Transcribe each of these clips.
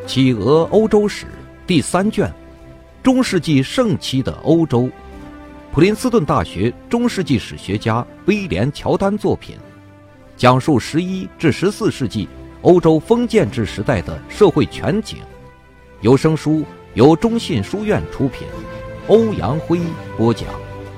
企鹅欧洲史第3卷，中世纪盛期的欧洲，普林斯顿大学中世纪史学家威廉·乔丹作品，讲述11至14世纪欧洲封建制时代的社会全景。有声书由中信书院出品，欧阳辉播讲。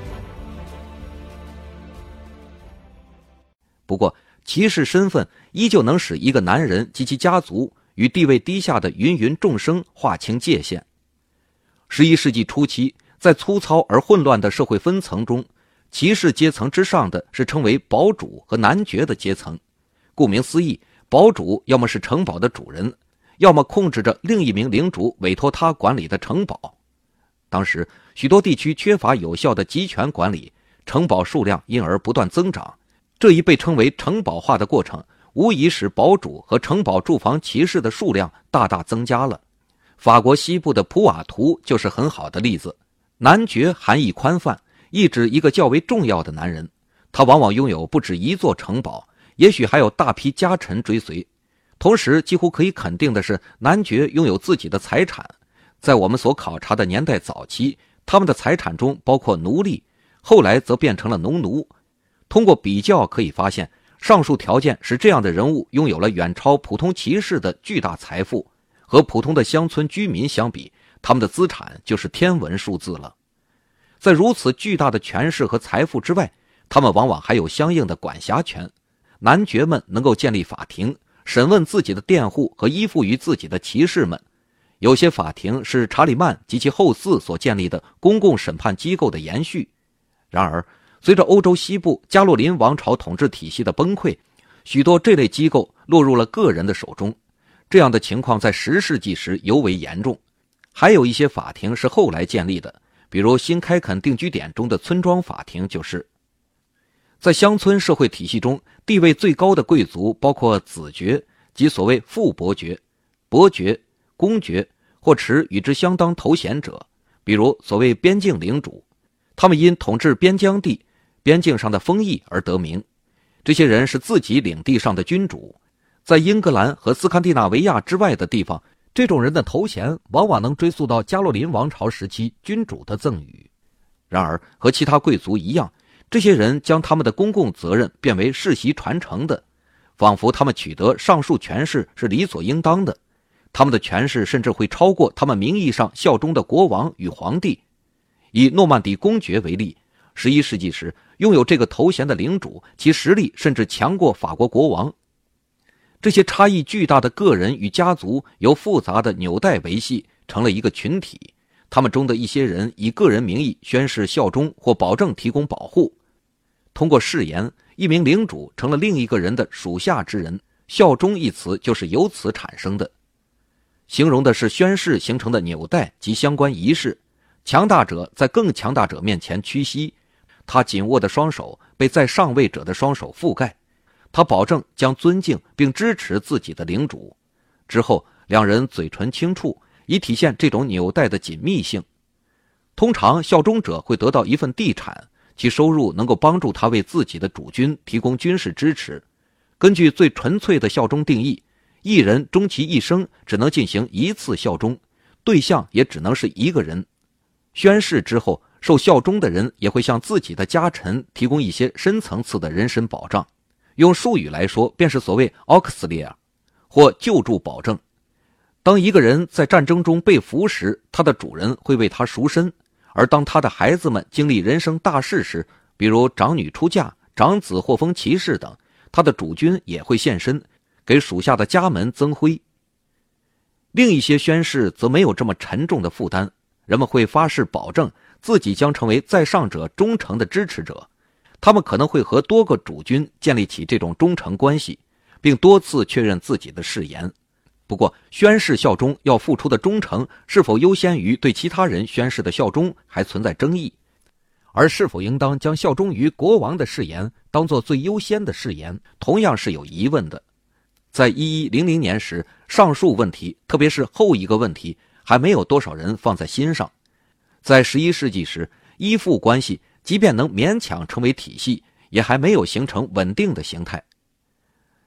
不过，骑士身份依旧能使一个男人及其家族与地位低下的芸芸众生划清界限。11世纪初期，在粗糙而混乱的社会分层中，骑士阶层之上的是称为堡主和男爵的阶层。顾名思义，堡主要么是城堡的主人，要么控制着另一名领主委托他管理的城堡。当时许多地区缺乏有效的集权管理，城堡数量因而不断增长。这一被称为城堡化的过程，无疑使堡主和城堡驻防骑士的数量大大增加了。法国西部的普瓦图就是很好的例子。男爵含义宽泛，意指一个较为重要的男人，他往往拥有不止一座城堡，也许还有大批家臣追随。同时几乎可以肯定的是，男爵拥有自己的财产。在我们所考察的年代早期，他们的财产中包括奴隶，后来则变成了农奴。通过比较可以发现，上述条件使这样的人物拥有了远超普通骑士的巨大财富。和普通的乡村居民相比，他们的资产就是天文数字了。在如此巨大的权势和财富之外，他们往往还有相应的管辖权。男爵们能够建立法庭，审问自己的佃户和依附于自己的骑士们。有些法庭是查理曼及其后嗣所建立的公共审判机构的延续。然而，随着欧洲西部加洛林王朝统治体系的崩溃，许多这类机构落入了个人的手中。这样的情况在10世纪时尤为严重。还有一些法庭是后来建立的，比如新开垦定居点中的村庄法庭就是。在乡村社会体系中，地位最高的贵族包括子爵及所谓副伯爵、伯爵、公爵或持与之相当头衔者，比如所谓边境领主。他们因统治边疆地、边境上的封邑而得名。这些人是自己领地上的君主。在英格兰和斯堪的纳维亚之外的地方，这种人的头衔往往能追溯到加洛林王朝时期君主的赠予。然而，和其他贵族一样，这些人将他们的公共责任变为世袭传承的，仿佛他们取得上述权势是理所应当的。他们的权势甚至会超过他们名义上效忠的国王与皇帝。以诺曼底公爵为例，11世纪时拥有这个头衔的领主，其实力甚至强过法国国王。这些差异巨大的个人与家族由复杂的纽带维系，成了一个群体。他们中的一些人以个人名义宣誓效忠或保证提供保护。通过誓言，一名领主成了另一个人的属下之人，效忠一词就是由此产生的。形容的是宣誓形成的纽带及相关仪式。强大者在更强大者面前屈膝，他紧握的双手被在上位者的双手覆盖。他保证将尊敬并支持自己的领主。之后，两人嘴唇轻触，以体现这种纽带的紧密性。通常，效忠者会得到一份地产，其收入能够帮助他为自己的主君提供军事支持。根据最纯粹的效忠定义，一人终其一生只能进行一次效忠，对象也只能是一个人。宣誓之后，受效忠的人也会向自己的家臣提供一些深层次的人身保障。用术语来说，便是所谓 auxiliar 或救助保证。当一个人在战争中被俘时，他的主人会为他赎身；而当他的孩子们经历人生大事时，比如长女出嫁、长子获封骑士等，他的主君也会现身，给属下的家门增辉。另一些宣誓则没有这么沉重的负担，人们会发誓保证自己将成为在上者忠诚的支持者。他们可能会和多个主君建立起这种忠诚关系，并多次确认自己的誓言。不过，宣誓效忠要付出的忠诚是否优先于对其他人宣誓的效忠还存在争议，而是否应当将效忠于国王的誓言当作最优先的誓言，同样是有疑问的。在1100年时，上述问题，特别是后一个问题，还没有多少人放在心上。在11世纪时，依附关系即便能勉强成为体系，也还没有形成稳定的形态。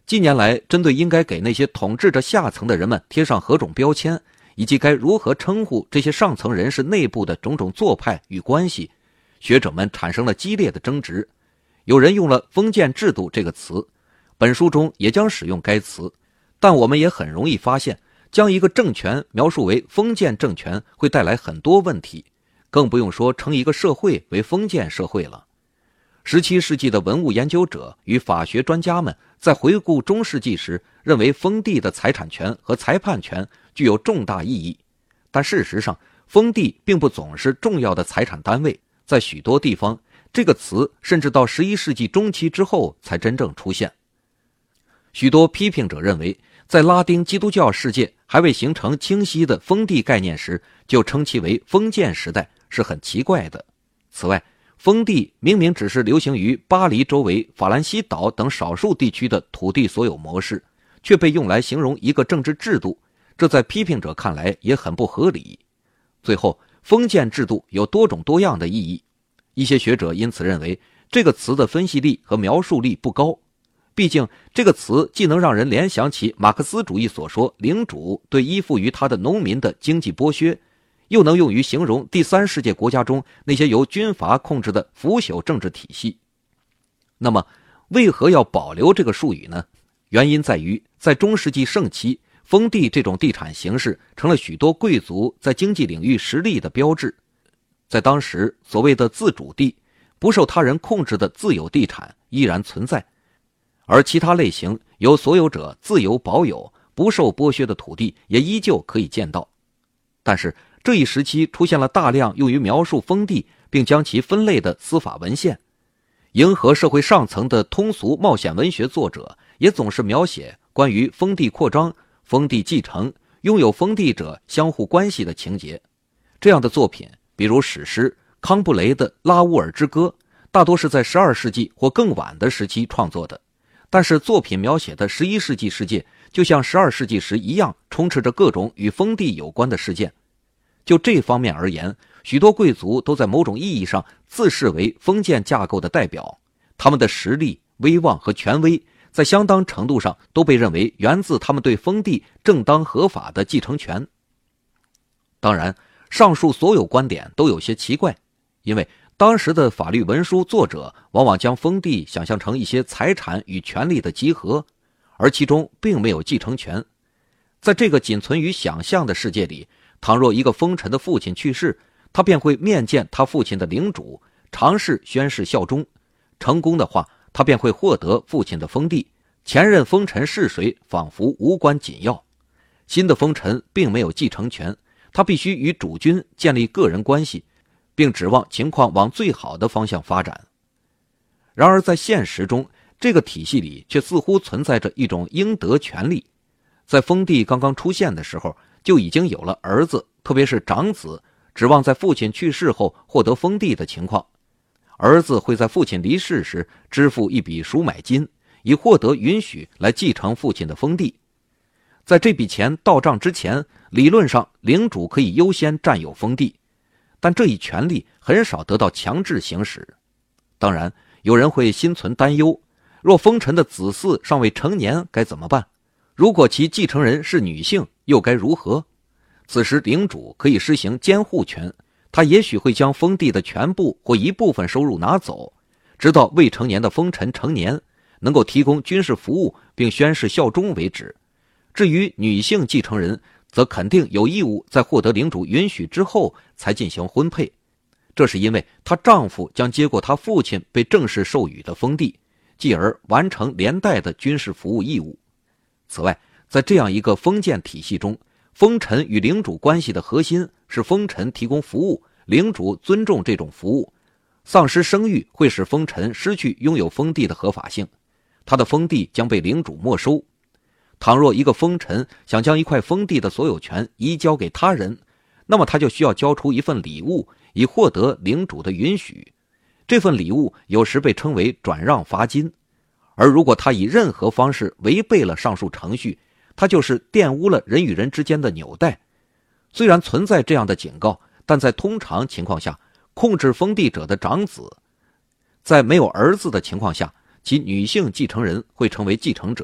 近年来，针对应该给那些统治着下层的人们贴上何种标签，以及该如何称呼这些上层人士内部的种种做派与关系，学者们产生了激烈的争执。有人用了封建制度这个词，本书中也将使用该词，但我们也很容易发现，将一个政权描述为封建政权会带来很多问题，更不用说称一个社会为封建社会了。17世纪的文物研究者与法学专家们在回顾中世纪时，认为封地的财产权和裁判权具有重大意义，但事实上，封地并不总是重要的财产单位，在许多地方，这个词甚至到11世纪中期之后才真正出现。许多批评者认为，在拉丁基督教世界还未形成清晰的封地概念时，就称其为封建时代是很奇怪的。此外，封地明明只是流行于巴黎周围法兰西岛等少数地区的土地所有模式，却被用来形容一个政治制度，这在批评者看来也很不合理。最后，封建制度有多种多样的意义，一些学者因此认为这个词的分析力和描述力不高。毕竟这个词既能让人联想起马克思主义所说领主对依附于他的农民的经济剥削，又能用于形容第三世界国家中那些由军阀控制的腐朽政治体系。那么，为何要保留这个术语呢？原因在于，在中世纪盛期，封地这种地产形式成了许多贵族在经济领域实力的标志。在当时，所谓的自主地，不受他人控制的自有地产依然存在，而其他类型由所有者自由保有、不受剥削的土地也依旧可以见到。但是，这一时期出现了大量用于描述封地并将其分类的司法文献，迎合社会上层的通俗冒险文学作者也总是描写关于封地扩张、封地继承、拥有封地者相互关系的情节。这样的作品，比如史诗康布雷的《拉乌尔之歌》，大多是在12世纪或更晚的时期创作的，但是作品描写的11世纪世界就像12世纪时一样，充斥着各种与封地有关的事件。就这方面而言，许多贵族都在某种意义上自视为封建架构的代表，他们的实力、威望和权威在相当程度上都被认为源自他们对封地正当合法的继承权。当然，上述所有观点都有些奇怪，因为当时的法律文书作者往往将封地想象成一些财产与权利的集合，而其中并没有继承权。在这个仅存于想象的世界里，倘若一个封臣的父亲去世，他便会面见他父亲的领主，尝试宣誓效忠。成功的话，他便会获得父亲的封地，前任封臣是谁仿佛无关紧要。新的封臣并没有继承权，他必须与主君建立个人关系，并指望情况往最好的方向发展。然而在现实中，这个体系里却似乎存在着一种应得权利。在封地刚刚出现的时候，就已经有了儿子，特别是长子，指望在父亲去世后获得封地的情况。儿子会在父亲离世时支付一笔赎买金，以获得允许来继承父亲的封地。在这笔钱到账之前，理论上领主可以优先占有封地，但这一权利很少得到强制行使。当然，有人会心存担忧，若封臣的子嗣尚未成年该怎么办？如果其继承人是女性，又该如何？此时领主可以施行监护权，他也许会将封地的全部或一部分收入拿走，直到未成年的封臣成年，能够提供军事服务并宣誓效忠为止。至于女性继承人，则肯定有义务在获得领主允许之后才进行婚配，这是因为她丈夫将接过她父亲被正式授予的封地，继而完成连带的军事服务义务。此外，在这样一个封建体系中，封臣与领主关系的核心是封臣提供服务，领主尊重这种服务。丧失生育会使封臣失去拥有封地的合法性，他的封地将被领主没收。倘若一个封臣想将一块封地的所有权移交给他人，那么他就需要交出一份礼物，以获得领主的允许。这份礼物有时被称为转让罚金，而如果他以任何方式违背了上述程序，他就是玷污了人与人之间的纽带。虽然存在这样的警告，但在通常情况下，控制封地者的长子，在没有儿子的情况下，其女性继承人会成为继承者，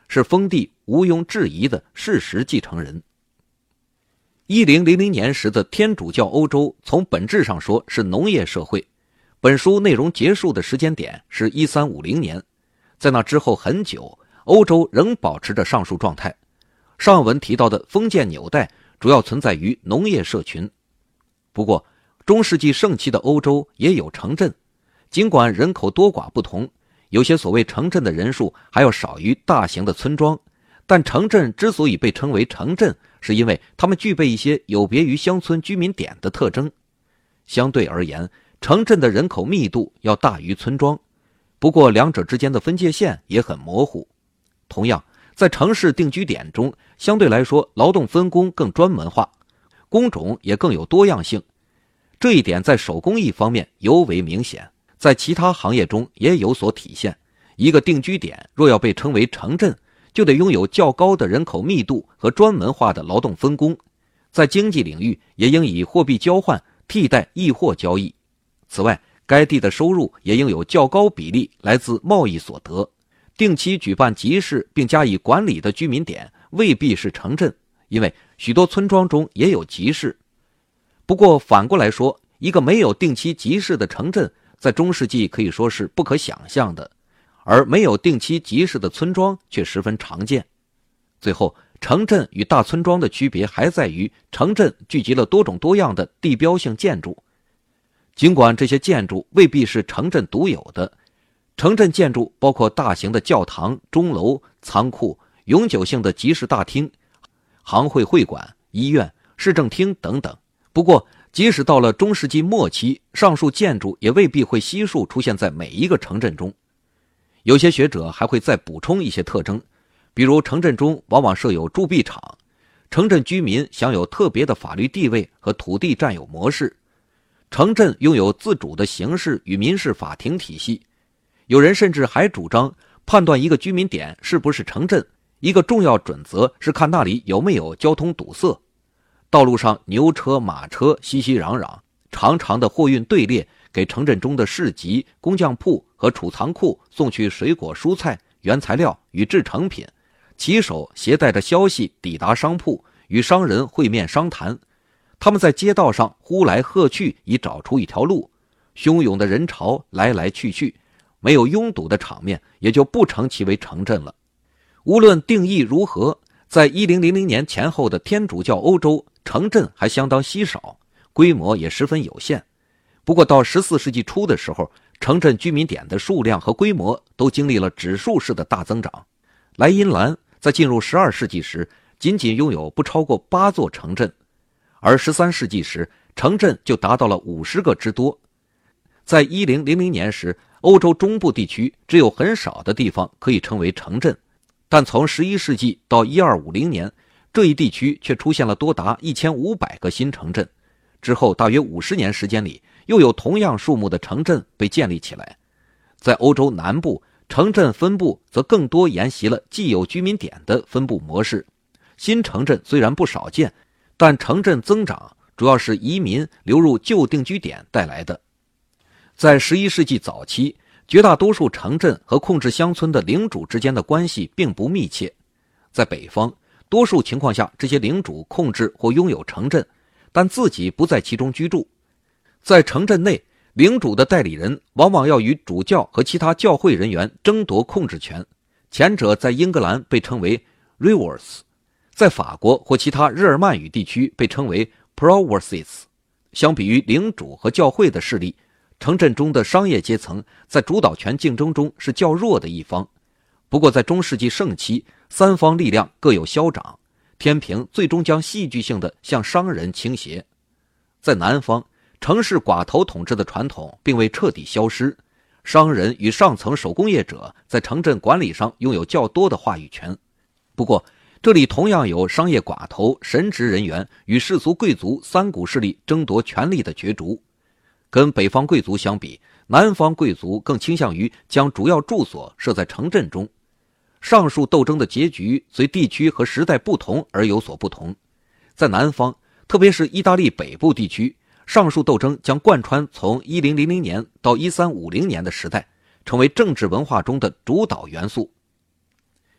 是封地毋庸置疑的事实继承人。1000年时的天主教欧洲从本质上说是农业社会，本书内容结束的时间点是1350年，在那之后很久，欧洲仍保持着上述状态。上文提到的封建纽带主要存在于农业社群。不过，中世纪盛期的欧洲也有城镇，尽管人口多寡不同，有些所谓城镇的人数还要少于大型的村庄，但城镇之所以被称为城镇，是因为它们具备一些有别于乡村居民点的特征。相对而言，城镇的人口密度要大于村庄，不过两者之间的分界线也很模糊。同样，在城市定居点中，相对来说劳动分工更专门化，工种也更有多样性。这一点在手工艺方面尤为明显，在其他行业中也有所体现。一个定居点若要被称为城镇，就得拥有较高的人口密度和专门化的劳动分工。在经济领域也应以货币交换替代易货交易。此外，该地的收入也应有较高比例来自贸易所得。定期举办集市并加以管理的居民点未必是城镇，因为许多村庄中也有集市。不过反过来说，一个没有定期集市的城镇在中世纪可以说是不可想象的，而没有定期集市的村庄却十分常见。最后，城镇与大村庄的区别还在于城镇聚集了多种多样的地标性建筑。尽管这些建筑未必是城镇独有的，城镇建筑包括大型的教堂、钟楼、仓库、永久性的集市大厅、行会会馆、医院、市政厅等等。不过，即使到了中世纪末期，上述建筑也未必会悉数出现在每一个城镇中。有些学者还会再补充一些特征，比如城镇中往往设有铸币厂，城镇居民享有特别的法律地位和土地占有模式，城镇拥有自主的刑事与民事法庭体系。有人甚至还主张，判断一个居民点是不是城镇，一个重要准则是看那里有没有交通堵塞。道路上牛车、马车熙熙攘攘，长长的货运队列给城镇中的市集、工匠铺和储藏库送去水果、蔬菜、原材料与制成品。骑手携带着消息抵达商铺，与商人会面商谈。他们在街道上呼来喝去，以找出一条路。汹涌的人潮来来去去，没有拥堵的场面，也就不成其为城镇了。无论定义如何，在1000年前后的天主教欧洲，城镇还相当稀少，规模也十分有限。不过到14世纪初的时候，城镇居民点的数量和规模都经历了指数式的大增长。莱茵兰在进入12世纪时，仅仅拥有不超过8座城镇，而13世纪时，城镇就达到了50个之多。在1000年时，欧洲中部地区只有很少的地方可以称为城镇，但从11世纪到1250年，这一地区却出现了多达1500个新城镇。之后大约50年时间里，又有同样数目的城镇被建立起来。在欧洲南部，城镇分布则更多沿袭了既有居民点的分布模式。新城镇虽然不少见，但城镇增长主要是移民流入旧定居点带来的。在11世纪早期，绝大多数城镇和控制乡村的领主之间的关系并不密切。在北方，多数情况下，这些领主控制或拥有城镇，但自己不在其中居住。在城镇内，领主的代理人往往要与主教和其他教会人员争夺控制权，前者在英格兰被称为 Revers， 在法国或其他日耳曼语地区被称为 Provinces。 相比于领主和教会的势力，城镇中的商业阶层在主导权竞争中是较弱的一方。不过在中世纪盛期，三方力量各有消长，天平最终将戏剧性地向商人倾斜。在南方，城市寡头统治的传统并未彻底消失，商人与上层手工业者在城镇管理上拥有较多的话语权。不过，这里同样有商业寡头、神职人员与世俗贵族三股势力争夺权力的角逐。跟北方贵族相比，南方贵族更倾向于将主要住所设在城镇中。上述斗争的结局随地区和时代不同而有所不同。在南方，特别是意大利北部地区，上述斗争将贯穿从1000年到1350年的时代，成为政治文化中的主导元素。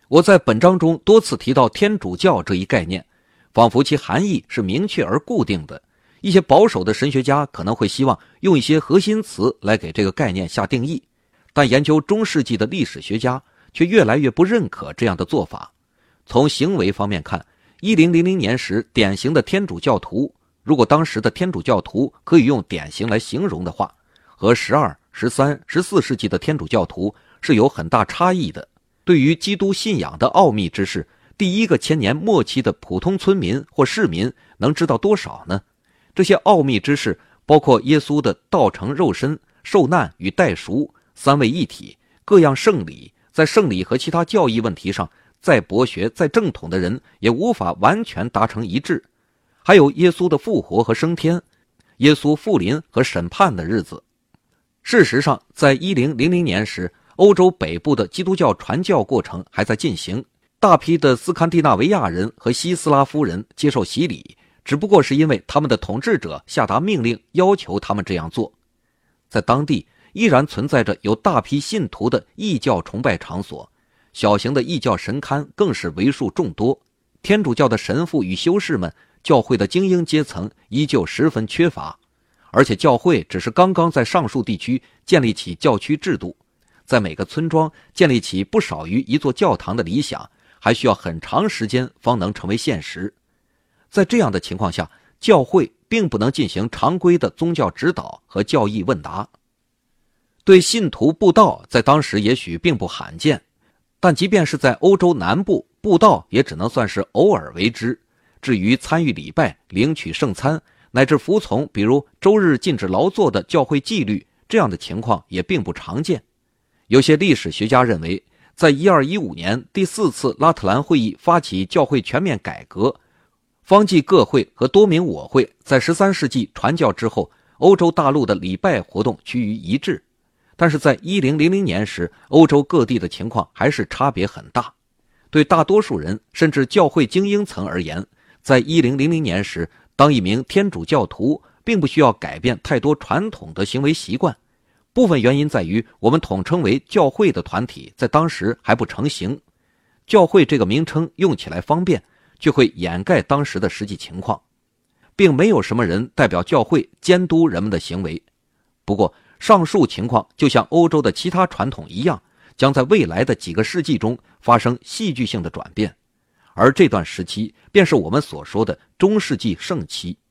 我在本章中多次提到天主教这一概念，仿佛其含义是明确而固定的。一些保守的神学家可能会希望用一些核心词来给这个概念下定义，但研究中世纪的历史学家却越来越不认可这样的做法。从行为方面看，1000年时典型的天主教徒，如果当时的天主教徒可以用典型来形容的话，和12、13、14世纪的天主教徒是有很大差异的。对于基督信仰的奥秘之事，第一个千年末期的普通村民或市民能知道多少呢？这些奥秘之事包括耶稣的道成肉身、受难与代赎、三位一体、各样圣礼，在圣礼和其他教义问题上，再博学再正统的人也无法完全达成一致。还有耶稣的复活和升天，耶稣复临和审判的日子。事实上，在1000年时，欧洲北部的基督教传教过程还在进行，大批的斯堪的纳维亚人和西斯拉夫人接受洗礼，只不过是因为他们的统治者下达命令要求他们这样做。在当地依然存在着有大批信徒的异教崇拜场所，小型的异教神龛更是为数众多。天主教的神父与修士们，教会的精英阶层依旧十分缺乏，而且教会只是刚刚在上述地区建立起教区制度，在每个村庄建立起不少于一座教堂的理想，还需要很长时间方能成为现实。在这样的情况下，教会并不能进行常规的宗教指导和教义问答。对信徒布道在当时也许并不罕见，但即便是在欧洲南部，布道也只能算是偶尔为之。至于参与礼拜、领取圣餐，乃至服从比如周日禁止劳作的教会纪律，这样的情况也并不常见。有些历史学家认为，在1215年第4次拉特兰会议发起教会全面改革，方济各会和多明我会在13世纪传教之后，欧洲大陆的礼拜活动趋于一致。但是在1000年时，欧洲各地的情况还是差别很大。对大多数人，甚至教会精英层而言，在1000年时，当一名天主教徒并不需要改变太多传统的行为习惯。部分原因在于我们统称为教会的团体在当时还不成型，教会这个名称用起来方便，却会掩盖当时的实际情况，并没有什么人代表教会监督人们的行为。不过上述情况就像欧洲的其他传统一样，将在未来的几个世纪中发生戏剧性的转变，而这段时期便是我们所说的中世纪盛期。